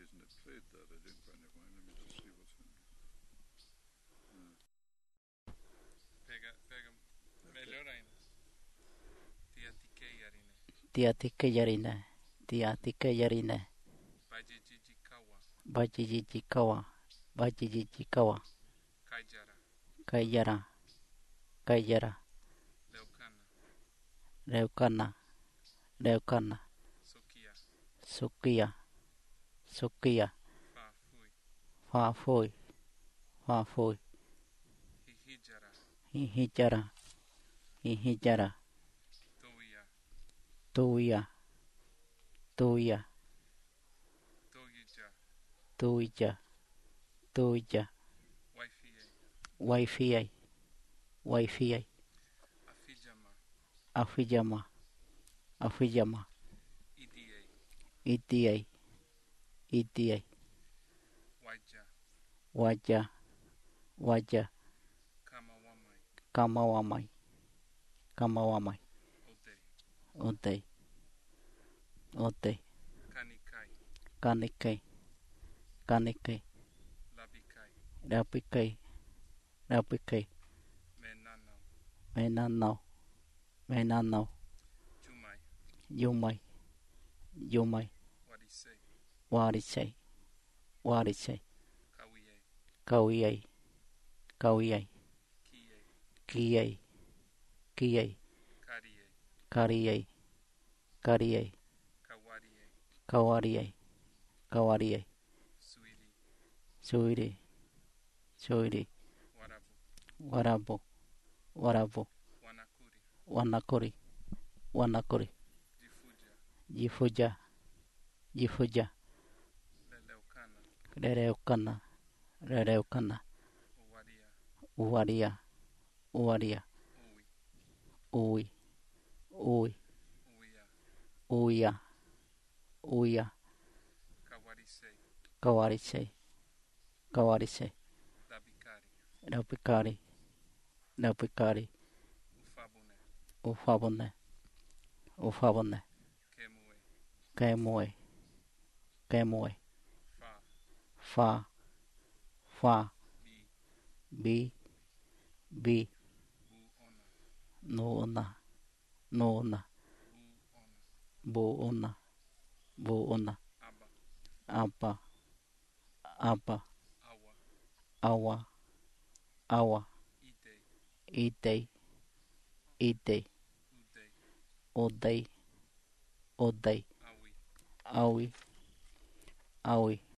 reason it played that. I didn't find it. Let me just see what's in. Pega, pega. Melhor ainda. Tiatike yarine. Tiatike yarine. Tiatike yarine. Bajijikawa. Bajijikawa. Bajijikawa. Kaijara. Kayara. Kayara. Leukana. Leukana. Leukana. Sokia. Sukia. Sukia. Fafui. Fafui. Fafui. Hihijara. Hihijara. Hihijara. Toia. Tuya. Tuya. Toija. Tuya. Tuya. Waifie. Wifi. Wifi. Afijama. Afijama. Afijama. EDA. ETA. ETA. Waja. Waja. Waja. Kamawamai. Kamawamai. Kamawamai. Ode. Ode. Ode. Kanikai. Kanikai. Kanikai. Labikai. Rapikai. Rapikai. Menanau. Menanau. Menanau. Jumai. Yumai. Yumai. Wadisei. Warisei. Warisei. Kawiei. Kawiei. Kawiei. Kiei. Kiei. Kiei. Kariei. Kariei. Kariei. Kawariei. Kawariei. Kawariei. Suiri. Suiri. Suiri. Warabu. Warabu. Warabu. Wanakuri. Wanakuri. Wanakuri. Difuja. Jifuja. Jifuja. Leleukana. Rereukana. Rereukana. Uwaria. Uwaria. Uwaria. Ui. Ui. Ui. Uia. Uya. Uya. Kawarisei. Kawarisei. Kawarisei. Labikari. Rapikari. Rapikari. Ufabune. Ufabune. Ufabune. Kemue. Kemue. Kemue. Fa. Fa. Fa. Bi. Bi. Bi. Buona. Nuona. Nuona. Buona. Buona. Buona. Aba. Apa. Apa. Awa. Awa. Awa. Idei. Idei. Idei. Udei. Odei. Odei. Awi. Awi. Awi.